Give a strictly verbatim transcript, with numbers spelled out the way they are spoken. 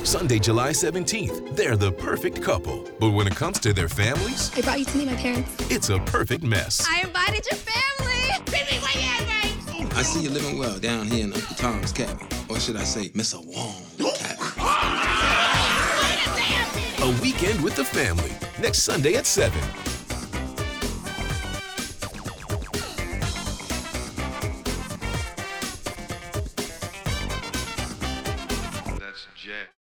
Sunday, July seventeenth, they're the perfect couple. But when it comes to their families, I brought you to meet my parents. it's a perfect mess. I invited your family. Baby, where you at, babe? I see you living well down here in Uncle Tom's cabin. Or should I say, Mister Wong's cabin. A Weekend with the Family, next Sunday at seven. That's Jay.